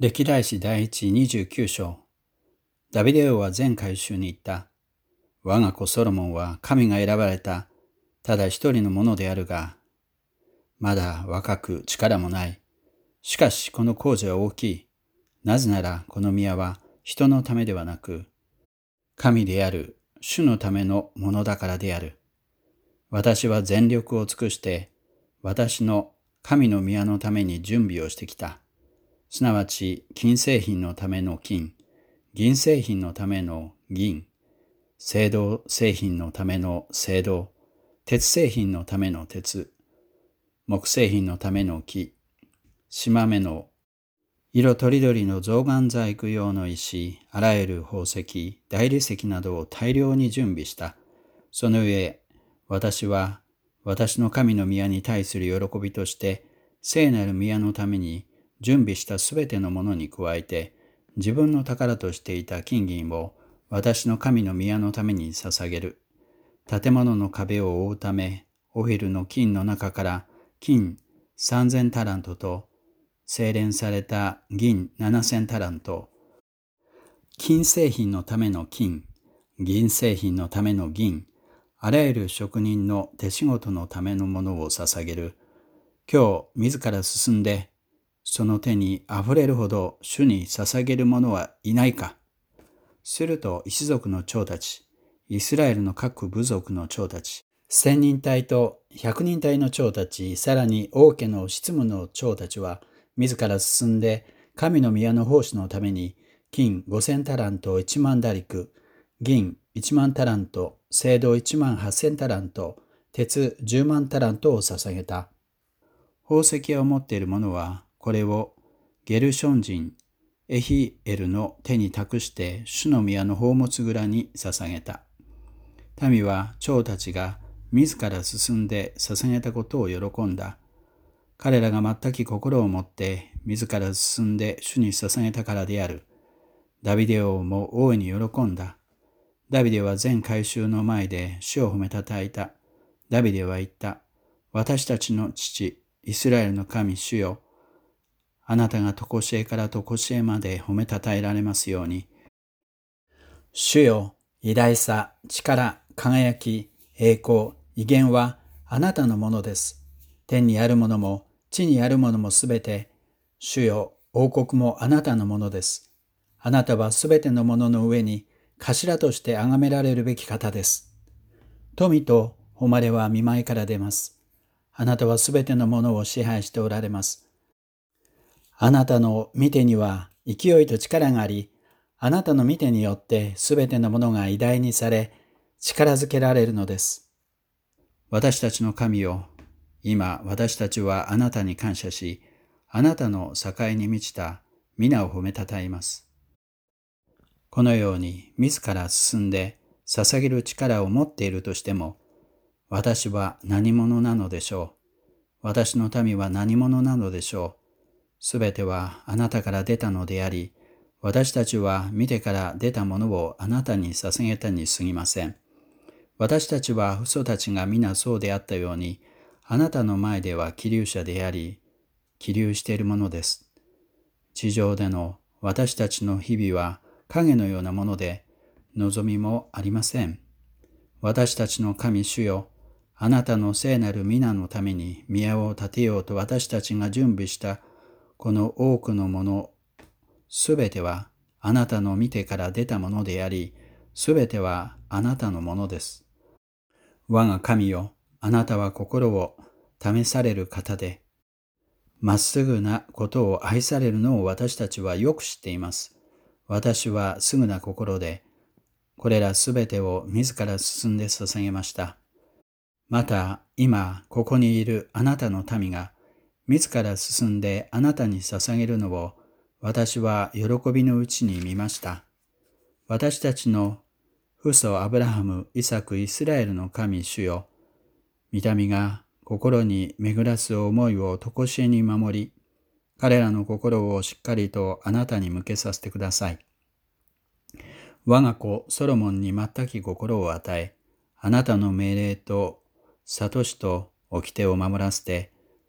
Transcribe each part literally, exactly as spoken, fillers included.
歴代史第一にじゅうきゅう章。ダビデ王は全改宗に言った。我が子ソロモンは神が選ばれた、ただ一人のものであるが、まだ若く力もない。しかしこの工事は大きい。なぜならこの宮は人のためではなく、神である主のためのものだからである。私は全力を尽くして、私の神の宮のために準備をしてきた。すなわち金製品のための金、銀製品のための銀、青銅製品のための青銅、鉄製品のための鉄、木製品のための木、島目の色とりどりの象眼細工用の石、あらゆる宝石、大理石などを大量に準備した。その上、私は私の神の宮に対する喜びとして、聖なる宮のために準備したすべてのものに加えて、自分の宝としていた金銀を私の神の宮のために捧げる。建物の壁を覆うため、オフィルの金の中から金三千タラントと、精錬された銀七千タラント、金製品のための金、銀製品のための銀、あらゆる職人の手仕事のためのものを捧げる。今日自ら進んで、その手にあふれるほど主に捧げる者はいないか。すると一族の長たち、イスラエルの各部族の長たち、千人隊と百人隊の長たち、さらに王家の執務の長たちは、自ら進んで神の宮の奉仕のために、金五千タラント一万打陸、銀一万タラント、青銅一万八千タラント、鉄十万タラントを捧げた。宝石を持っている者は、これをゲルション人エヒエルの手に託して主の宮の宝物蔵に捧げた。民は長たちが自ら進んで捧げたことを喜んだ。彼らが全く心を持って自ら進んで主に捧げたからである。ダビデ王も大いに喜んだ。ダビデは全改宗の前で主を褒めたたえた。ダビデは言った。私たちの父、イスラエルの神主よ。あなたが常しえから常しえまで褒めたたえられますように。主よ、偉大さ、力、輝き、栄光、威厳はあなたのものです。天にあるものも地にあるものもすべて、主よ、王国もあなたのものです。あなたはすべてのものの上に頭として崇められるべき方です。富と誉れは御前から出ます。あなたはすべてのものを支配しておられます。あなたの御手には勢いと力があり、あなたの御手によってすべてのものが偉大にされ、力づけられるのです。私たちの神よ、今私たちはあなたに感謝し、あなたの栄に満ちた皆を褒めたたえます。このように自ら進んで捧げる力を持っているとしても、私は何者なのでしょう。私の民は何者なのでしょう。すべてはあなたから出たのであり、私たちは見てから出たものをあなたに捧げたに過ぎません。私たちは父祖たちが皆そうであったように、あなたの前では起立者であり、起立しているものです。地上での私たちの日々は影のようなもので、望みもありません。私たちの神主よ、あなたの聖なる皆のために宮を建てようと私たちが準備したこの多くのもの、すべてはあなたの見てから出たものであり、すべてはあなたのものです。我が神よ、あなたは心を試される方で、まっすぐなことを愛されるのを私たちはよく知っています。私はすぐな心で、これらすべてを自ら進んで捧げました。また今ここにいるあなたの民が、自ら進んであなたに捧げるのを私は喜びのうちに見ました。私たちの父祖アブラハム、イサク、イスラエルの神主よ。御民が心に巡らす思いを常しえに守り、彼らの心をしっかりとあなたに向けさせてください。我が子ソロモンに全き心を与え、あなたの命令と諭しと掟を守らせて、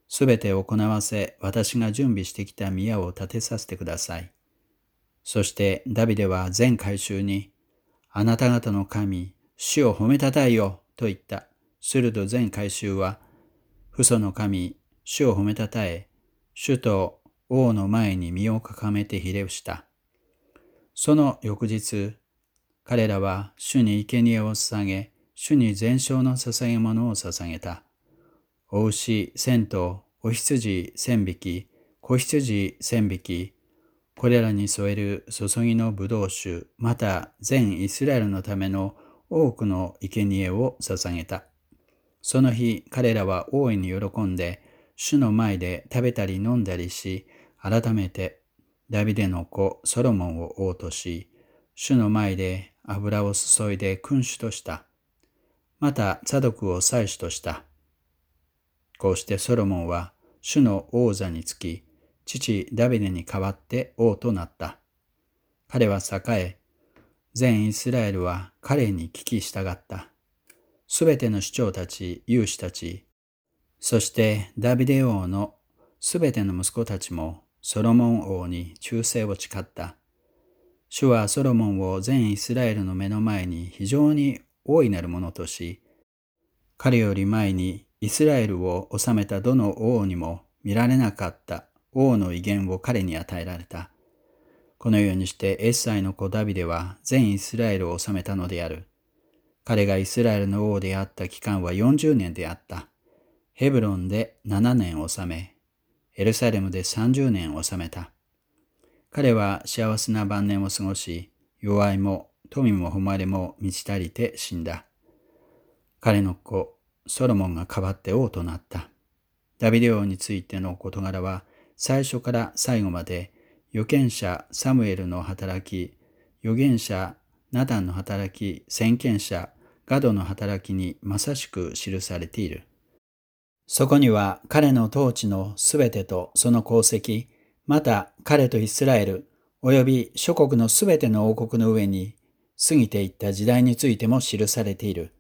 すべて行わせ、私が準備してきた宮を建てさせてください。そしてダビデは全会衆に、あなた方の神、主を褒めたたえよと言った。すると全会衆は、父祖の神、主を褒めたたえ、主と王の前に身をかがめてひれ伏した。その翌日、彼らは主に生贄を捧げ、主に全焼の捧げ物を捧げた。お牛千頭、お羊千匹、子羊千匹、これらに添える注ぎの葡萄酒、また全イスラエルのための多くの生贄を捧げた。その日、彼らは大いに喜んで、主の前で食べたり飲んだりし、改めてダビデの子ソロモンを王とし、主の前で油を注いで君主とした。また、ツァドクを祭司とした。こうしてソロモンは主の王座につき、父ダビデに代わって王となった。彼は栄え、全イスラエルは彼に聞き従った。すべての首長たち、勇士たち、そしてダビデ王のすべての息子たちもソロモン王に忠誠を誓った。主はソロモンを全イスラエルの目の前に非常に大いなるものとし、彼より前にイスラエルを治めたどの王にも見られなかった王の威厳を彼に与えられた。このようにしてエッサイの子ダビデは全イスラエルを治めたのである。彼がイスラエルの王であった期間はよんじゅうねんであった。ヘブロンでななねん治め、エルサレムでさんじゅうねん治めた。彼は幸せな晩年を過ごし、弱いも富も誉れも満ち足りて死んだ。彼の子ソロモンが代わって王となった。ダビデ王についての事柄は最初から最後まで預言者サムエルの働き、預言者ナタンの働き、先見者ガドの働きにまさしく記されている。そこには彼の統治のすべてとその功績、また彼とイスラエル、および諸国のすべての王国の上に過ぎていった時代についても記されている。